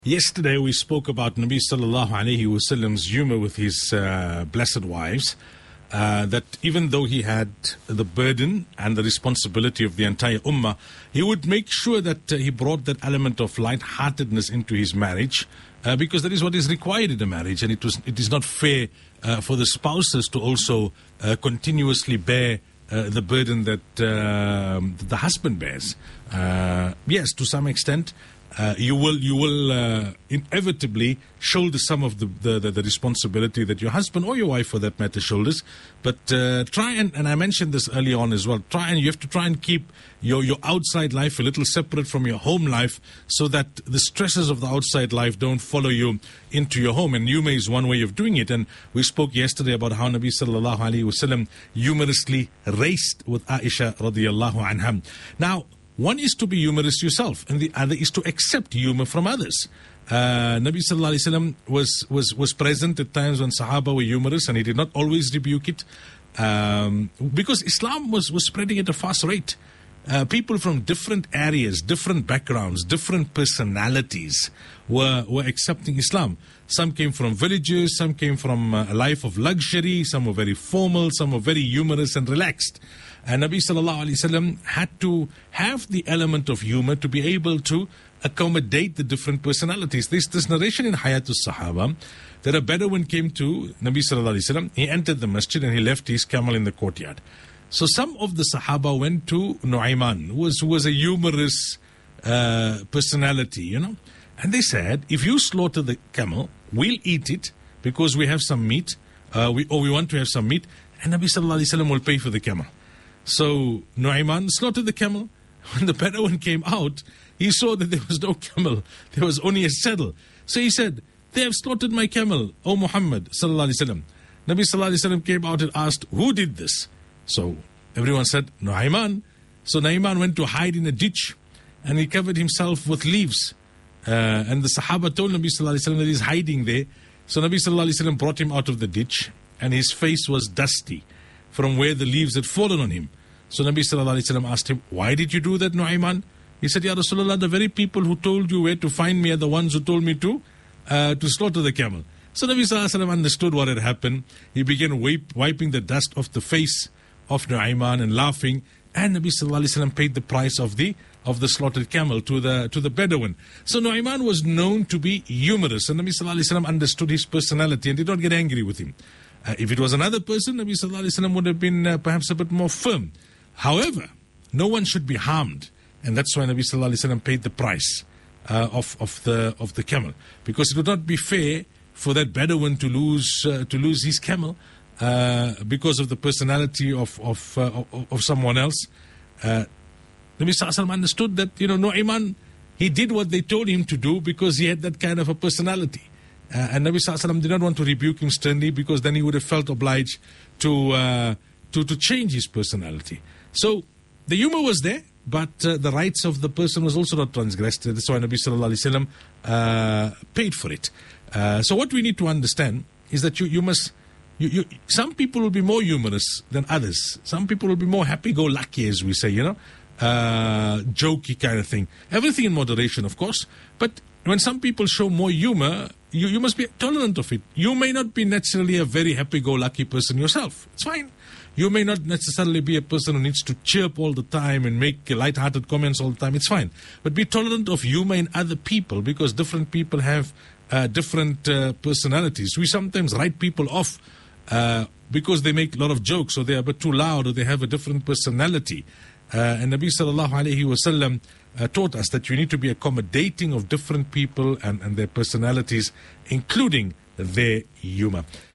Yesterday we spoke about Nabi sallallahu alayhi wasallam's humor with his blessed wives, that even though he had the burden and the responsibility of the entire ummah, he would make sure that he brought that element of light-heartedness into his marriage, because that is what is required in a marriage, and it is not fair for the spouses to also continuously bear the burden that the husband bears. Yes, to some extent, you will inevitably shoulder some of the responsibility that your husband or your wife, for that matter, shoulders. But try and I mentioned this earlier on as well. You have to try and keep your outside life a little separate from your home life, so that the stresses of the outside life don't follow you into your home. And humor is one way of doing it. And we spoke yesterday about how Nabi sallallahu alaihi wasallam humorously raced with Aisha radiyallahu anha. Now, one is to be humorous yourself, and the other is to accept humor from others. Nabi sallallahu alaihi wasallam was present at times when Sahaba were humorous, and he did not always rebuke it, because Islam was spreading at a fast rate. People from different areas, different backgrounds, different personalities were accepting Islam. Some came from villages, some came from a life of luxury, some were very formal, some were very humorous and relaxed. And Nabi sallallahu alaihi wasallam had to have the element of humor to be able to accommodate the different personalities. This narration in Hayatus Sahaba, that a Bedouin came to Nabi sallallahu alaihi wasallam. He entered the masjid and he left his camel in the courtyard. So some of the Sahaba went to Nu'ayman, who was a humorous personality, and they said, if you slaughter the camel, we'll eat it because we have some meat, we want to have some meat, and Nabi sallallahu alaihi wasallam will pay for the camel. So Nu'ayman slaughtered the camel. When the Bedouin came out, he saw that there was no camel, there was only a saddle. So he said, they have slaughtered my camel, O Muhammad sallallahu alaihi wasallam. Nabi sallallahu alaihi wasallam came out and asked, who did this? So everyone said, Nu'ayman. So Nu'ayman went to hide in a ditch, and he covered himself with leaves. And the Sahaba told Nabi sallallahu alaihi wasallam that he's hiding there. So Nabi sallallahu alaihi wasallam brought him out of the ditch, and his face was dusty from where the leaves had fallen on him. So Nabi sallallahu alaihi wasallam asked him, why did you do that, Nu'ayman? He said, Ya Rasulullah, the very people who told you where to find me are the ones who told me to slaughter the camel. So Nabi sallallahu alaihi wasallam understood what had happened. He began wiping the dust off the face of Nu'ayman and laughing. And Nabi sallallahu alaihi wasallam paid the price of the slaughtered camel to the Bedouin. So Nu'ayman was known to be humorous, and Nabi sallallahu alaihi wasallam understood his personality and did not get angry with him. If it was another person, Nabi sallallahu alaihi wasallam would have been perhaps a bit more firm. However, no one should be harmed, and that's why Nabi sallallahu alaihi wasallam paid the price of the camel, because it would not be fair for that Bedouin to lose his camel because of the personality of someone else. Nabi sallallahu alaihi wasallam understood that Nu'ayman, he did what they told him to do because he had that kind of a personality. And Nabi sallallahu alaihi wasallam did not want to rebuke him sternly, because then he would have felt obliged to change his personality. So the humor was there, but the rights of the person was also not transgressed. That's why Nabi sallallahu alaihi wasallam paid for it. So what we need to understand is that you must. Some people will be more humorous than others. Some people will be more happy-go-lucky, as we say, jokey kind of thing. Everything in moderation, of course. But when some people show more humor, you must be tolerant of it. You may not be necessarily a very happy-go-lucky person yourself. It's fine. You may not necessarily be a person who needs to chirp all the time and make light-hearted comments all the time. It's fine. But be tolerant of humor in other people, because different people have different personalities. We sometimes write people off because they make a lot of jokes, or they're a bit too loud, or they have a different personality. And Nabi sallallahu alaihi wasallam taught us that you need to be accommodating of different people and their personalities, including their humor.